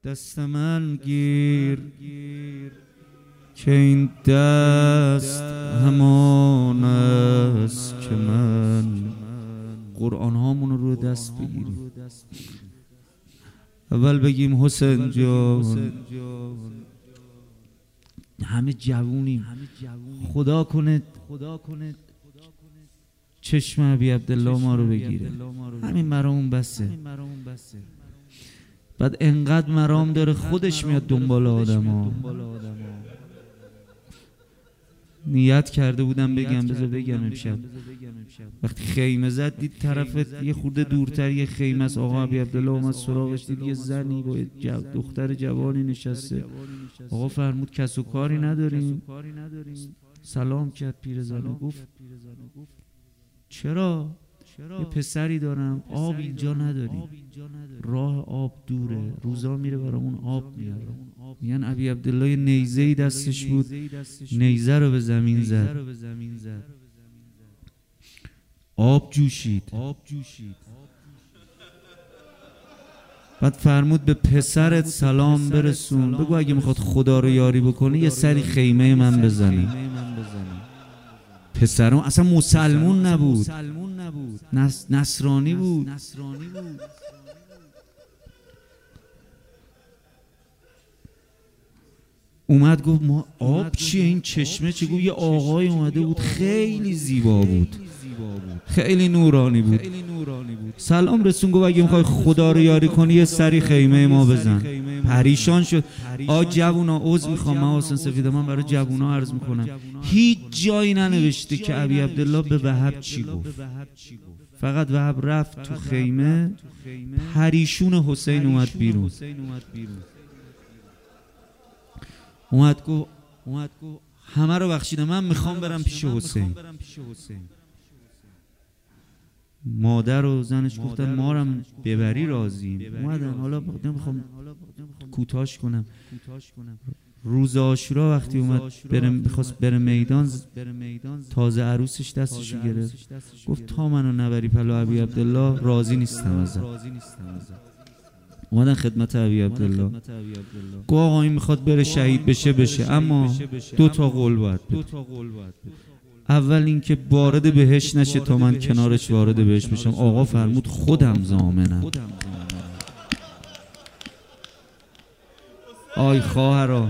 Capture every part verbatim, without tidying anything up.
دست من گیر که این دست همان است که من. قرآن هامون رو دست بگیریم. اول بگیم حسین جان همه جوونیم، خدا کنه چشم ابی عبدالله ما رو بگیره، همین مرامون بسه. بعد انقدر مرام داره خودش میاد دنبال آدم ها. نیت کرده بودم بگم، بذار بگم امشب. وقتی خیمه زد دید طرف یه خورده دورتر یه خیمه است، آقا ابی عبدالله اومد سراغش، دید یه زنی با جو دختر جوانی نشسته. آقا فرمود کس و کاری نداریم. سلام کرد پیرزنه، گفت چرا؟ یه پسری دارم، آب اینجا نداریم، راه آب دوره، روزا میره برامون آب میاره. میگن ابی عبدالله نیزه‌ای دستش بود، نیزه رو به زمین زد، آب جوشید. بعد فرمود به پسرت سلام برسون، بگو اگه میخواد خدا رو یاری بکنه یه سری خیمه من بزنی. پسرم اصلا مسلمون نبود، نس... نصرانی بود. اومد گفت ما آب چیه این چشمه چی؟ گفت یه آقای اومده بود خیلی زیبا بود، خیلی نورانی بود. سلام رسون، گفت اگه میخوای خدا رو یاری کنی یه سری خیمه ما بزن. پریشان شد. آ جوونا عذر میخوام، من حسین سفید، من برای جوونا عرض میکنم هیچ جایی ننوشته که ابی عبدالله به وهب چی گفت. فقط وهب رفت تو خیمه، پریشون حسین اومد بیرون. اومد گفت همه رو بخشیدم، من میخوام برم پیش حسین. مادر و زنش گفتن ما رو ببری راضیم. اومدن. حالا نمیخوام کوتاش کنم. روز عاشورا وقتی اومد برم بخواست بره میدان، تازه عروسش دستشو گرفت، گفت تا منو نبری پلو ابی عبدالله راضی نیستم ازت. اومدن خدمت ابی عبدالله، گفت آقا این میخواد بره شهید بشه بشه، اما دو تا قول باید بده. اول اینکه وارد بهش نشه تا من کنارش وارد بهش بشم. آقا فرمود خودم ضامنم. آی خواهرا،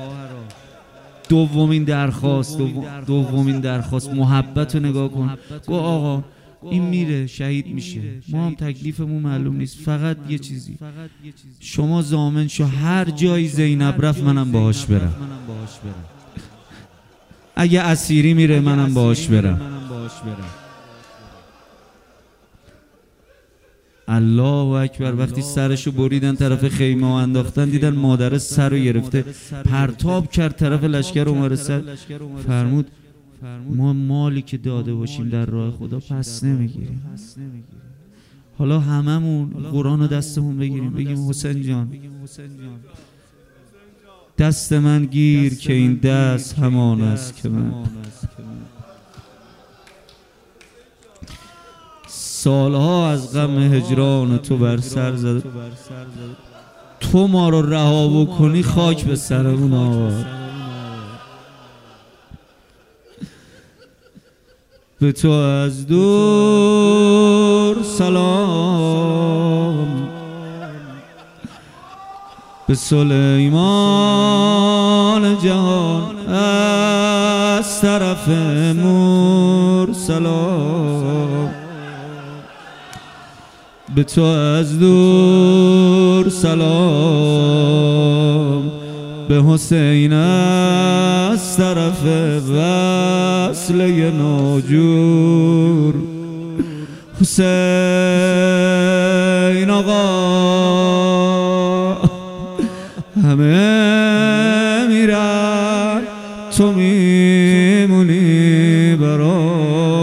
دومین درخواست دومین درخواست محبت رو نگاه کن. گو آقا این میره شهید میشه، ما هم تکلیفمون معلوم نیست، فقط یه چیزی شما ضامن شو هر جایی زینب رفت منم باهاش برم، اگه اسیری میره منم باهاش برم. الله اکبر. وقتی سرشو بریدن طرف خیمه و انداختن، دیدن مادر سر رو گرفته، پرتاب کرد طرف لشکر عمر سر. فرمود ما مالی که داده باشیم در راه خدا پس نمیگیریم. حالا هممون قرآن رو دستمون بگیریم، بگیم حسین جان دست من گیر که این دست همان است که من. سالها از غم هجران تو بر سر زد، تو ما رو رها بکنی خاک به سرمون آورد. به تو از دور سلام، به سلیمان جهان از طرف مور سلام. به تو از دور سلام، به حسین از طرف وصله ناجور. حسین آقا همه میرن تو میمونی برا.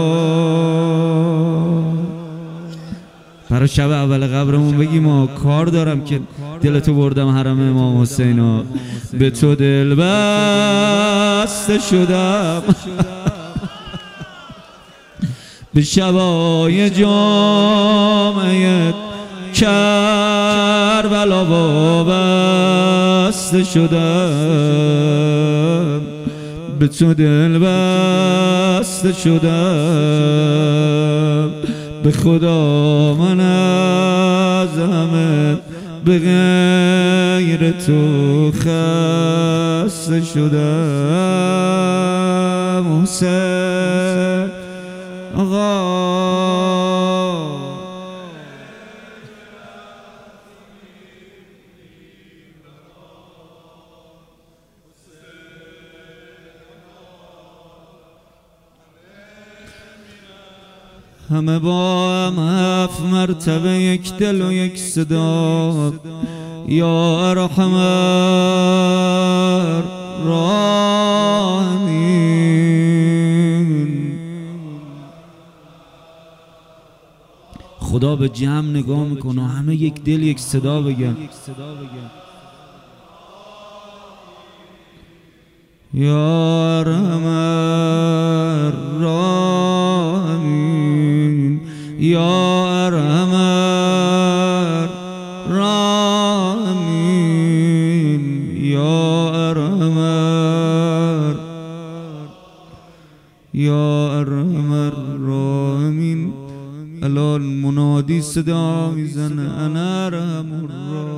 برای شب اول قبرمون بگیم ما کار دارم که دلتو بردم حرم امام حسینا، به تو دل بسته شدم به شبای جامعه کربلا وابسته شدم، به تو دل بسته شدم. به خدا من از همه به غیر تو خسته شدم. حسین آقا همه با هم هفت مرتبه یک دل و یک صدا، یا ارحم الراحمین. خدا به جمع نگاه میکنه، همه یک دل یک صدا بگن یا ارحم الراحمین، یا ارحم الراحمین، یا ارحم یا ارحم الراحمین. الان منادی صدا میزنه انا ارحم الراحمین.